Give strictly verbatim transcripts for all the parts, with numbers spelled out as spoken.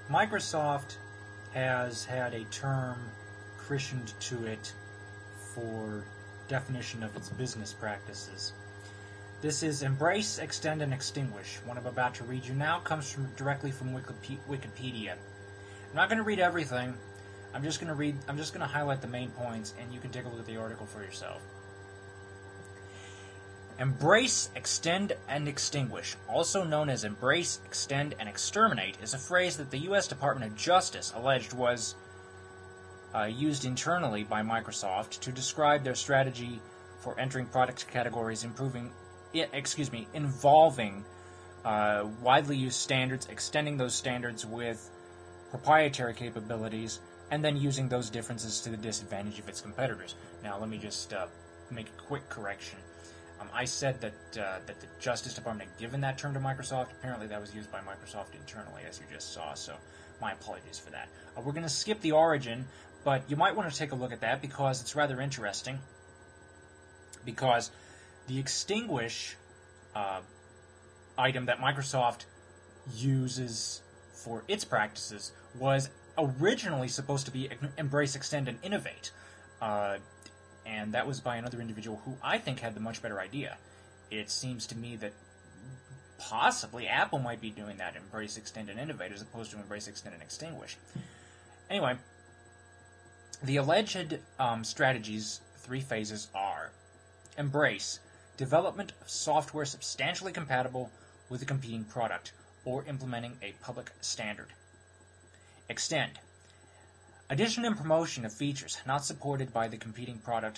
Microsoft has had a term christened to it for definition of its business practices. This is Embrace, Extend, and Extinguish. What I'm about to read you now comes from directly from Wikipedia. I'm not going to read everything. I'm just going to read. I'm just going to highlight the main points, and you can take a look at the article for yourself. Embrace, extend, and extinguish, also known as embrace, extend, and exterminate, is a phrase that the U S Department of Justice alleged was uh, used internally by Microsoft to describe their strategy for entering product categories, improving, excuse me, involving uh, widely used standards, extending those standards with proprietary capabilities, and then using those differences to the disadvantage of its competitors. Now, let me just uh, make a quick correction. Um, I said that uh, that the Justice Department had given that term to Microsoft. Apparently that was used by Microsoft internally, as you just saw, so my apologies for that. Uh, we're going to skip the origin, but you might want to take a look at that because it's rather interesting. Because the extinguish uh, item that Microsoft uses for its practices was originally supposed to be embrace, extend, and innovate. Uh, And that was by another individual who I think had the much better idea. It seems to me that possibly Apple might be doing that, embrace, extend, and innovate, as opposed to embrace, extend, and extinguish. Anyway, the alleged um, strategies, three phases are: embrace, development of software substantially compatible with a competing product, or implementing a public standard. Extend, addition and promotion of features not supported by the competing product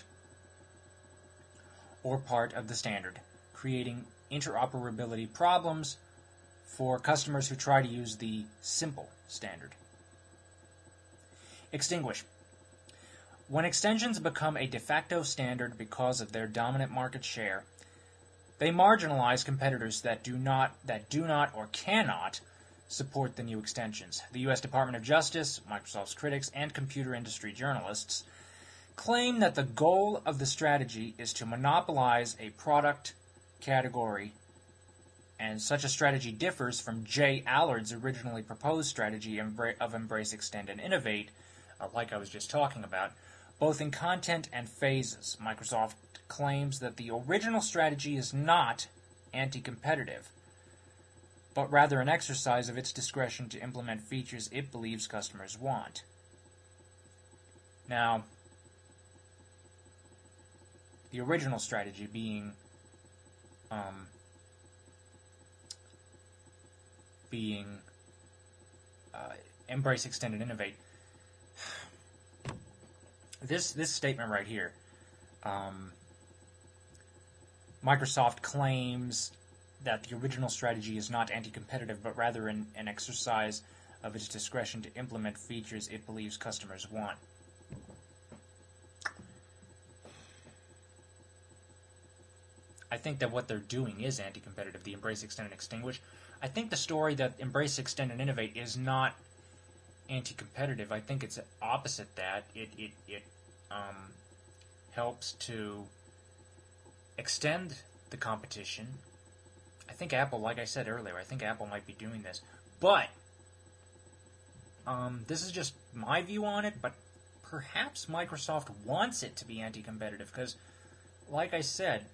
or part of the standard, creating interoperability problems for customers who try to use the simple standard. Extinguish, when extensions become a de facto standard because of their dominant market share, they marginalize competitors that do not that do not or cannot support the new extensions. The U S Department of Justice, Microsoft's critics, and computer industry journalists claim that the goal of the strategy is to monopolize a product category, and such a strategy differs from Jay Allard's originally proposed strategy of embrace, extend, and innovate, uh, like I was just talking about, both in content and phases. Microsoft claims that the original strategy is not anti-competitive, but rather an exercise of its discretion to implement features it believes customers want. Now, the original strategy being um, being uh, embrace, extend, and innovate. This this statement right here, um, Microsoft claims that the original strategy is not anti-competitive, but rather an, an exercise of its discretion to implement features it believes customers want. I think that what they're doing is anti-competitive, the embrace, extend, and extinguish. I think the story that embrace, extend, and innovate is not anti-competitive. I think it's opposite that. It, it, it um, helps to extend the competition. I think Apple, like I said earlier, I think Apple might be doing this. But, um, this is just my view on it, but perhaps Microsoft wants it to be anti-competitive, because, like I said,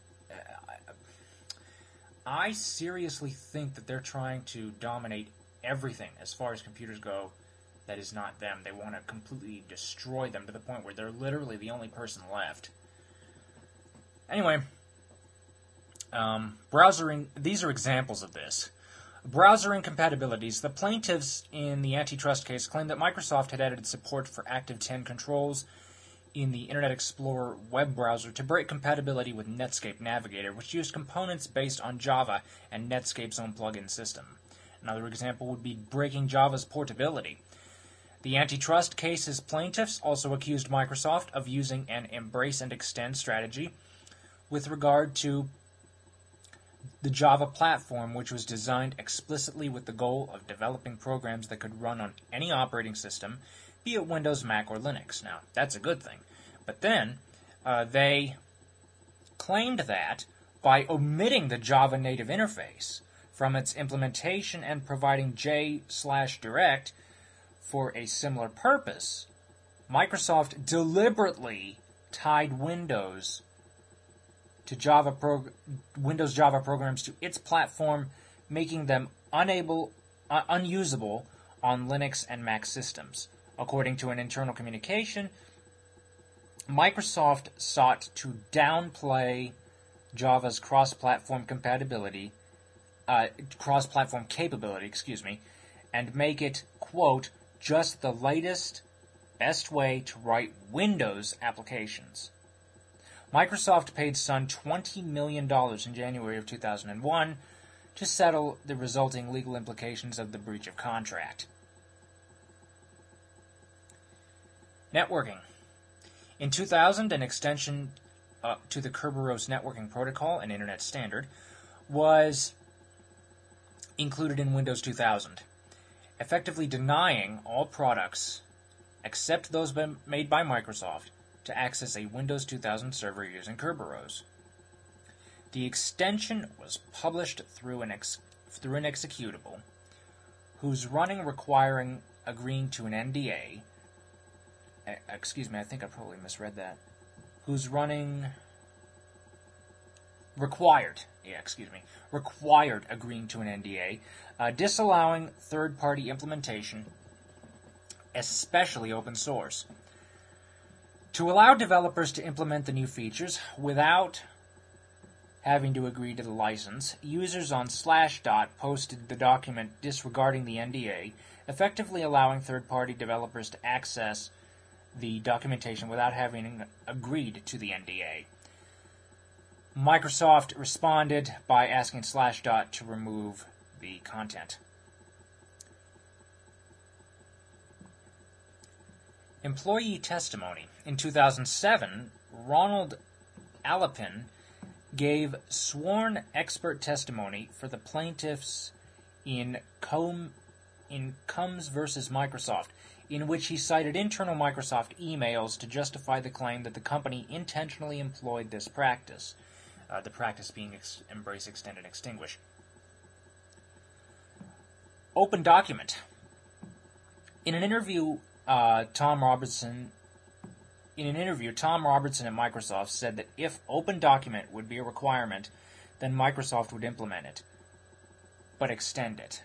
I, I seriously think that they're trying to dominate everything as far as computers go that is not them. They want to completely destroy them to the point where they're literally the only person left. Anyway, um, browsering, these are examples of this. Browser incompatibilities. The plaintiffs in the antitrust case claimed that Microsoft had added support for Active ten controls in the Internet Explorer web browser to break compatibility with Netscape Navigator, which used components based on Java and Netscape's own plugin system. Another example would be breaking Java's portability. The antitrust case's plaintiffs also accused Microsoft of using an embrace and extend strategy with regard to the Java platform, which was designed explicitly with the goal of developing programs that could run on any operating system, be it Windows, Mac, or Linux. Now, that's a good thing. But then, uh, they claimed that by omitting the Java native interface from its implementation and providing J slash direct, for a similar purpose, Microsoft deliberately tied Windows to Java prog- Windows Java programs to its platform, making them unable, uh, unusable on Linux and Mac systems. According to an internal communication, Microsoft sought to downplay Java's cross-platform compatibility, uh, cross-platform capability, excuse me, and make it, quote, just the latest, best way to write Windows applications. Microsoft paid Sun twenty million dollars in January of two thousand one to settle the resulting legal implications of the breach of contract. Networking. In two thousand, an extension uh, to the Kerberos networking protocol, an internet standard, was included in Windows two thousand, effectively denying all products, except those by, made by Microsoft, to access a Windows two thousand server using Kerberos. The extension was published through an, ex, through an executable, whose running requiring agreeing to an N D A, excuse me, I think I probably misread that, whose running required, yeah, excuse me, required agreeing to an N D A, uh, disallowing third-party implementation, especially open source. To allow developers to implement the new features without having to agree to the license, users on Slashdot posted the document disregarding the N D A, effectively allowing third-party developers to access the documentation without having agreed to the N D A. Microsoft responded by asking Slashdot to remove the content. Employee testimony. In two thousand seven, Ronald Alapin gave sworn expert testimony for the plaintiffs in Com- in Combs versus Microsoft, in which he cited internal Microsoft emails to justify the claim that the company intentionally employed this practice, uh, the practice being ex- embrace, extend, and extinguish. Open document. In an interview, uh, Tom Robertson, in an interview, Tom Robertson at Microsoft said that if open document would be a requirement, then Microsoft would implement it, but extend it.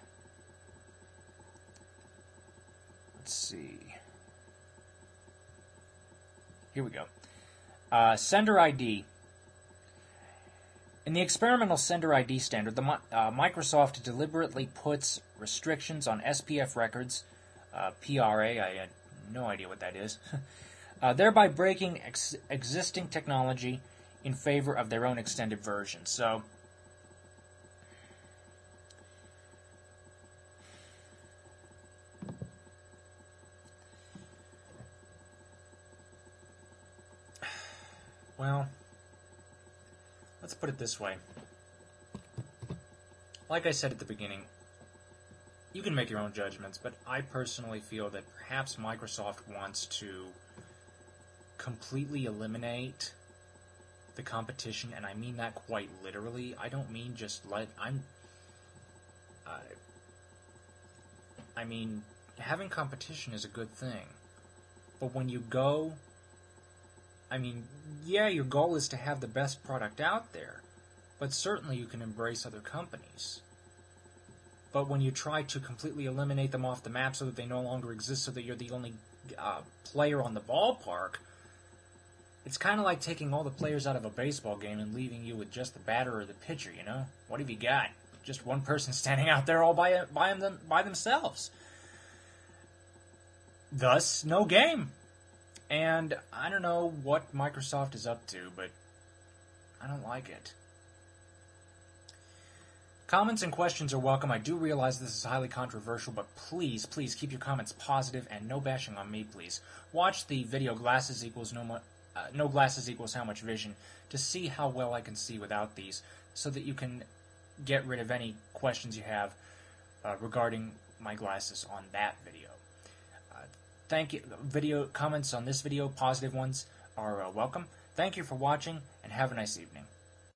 Let's see. Here we go. Uh, Sender I D. In the experimental Sender I D standard, the, uh, Microsoft deliberately puts restrictions on S P F records, uh, P R A, I had no idea what that is, uh, thereby breaking ex- existing technology in favor of their own extended version. So, well, let's put it this way. Like I said at the beginning, you can make your own judgments, but I personally feel that perhaps Microsoft wants to completely eliminate the competition, and I mean that quite literally. I don't mean just let... I'm... Uh, I mean, having competition is a good thing, but when you go... I mean, yeah, your goal is to have the best product out there, but certainly you can embrace other companies. But when you try to completely eliminate them off the map so that they no longer exist, so that you're the only uh, player on the ballpark, it's kind of like taking all the players out of a baseball game and leaving you with just the batter or the pitcher, you know? What have you got? Just one person standing out there all by, by, them, by themselves. Thus, no game. And I don't know what Microsoft is up to, but I don't like it. Comments and questions are welcome. I do realize this is highly controversial, but please, please keep your comments positive and no bashing on me, please. Watch the video Glasses Equals No, Mo- uh, no Glasses Equals How Much Vision to see how well I can see without these, so that you can get rid of any questions you have uh, regarding my glasses on that video. Uh, thank you. Video comments on this video, positive ones, are uh, welcome. Thank you for watching, and have a nice evening.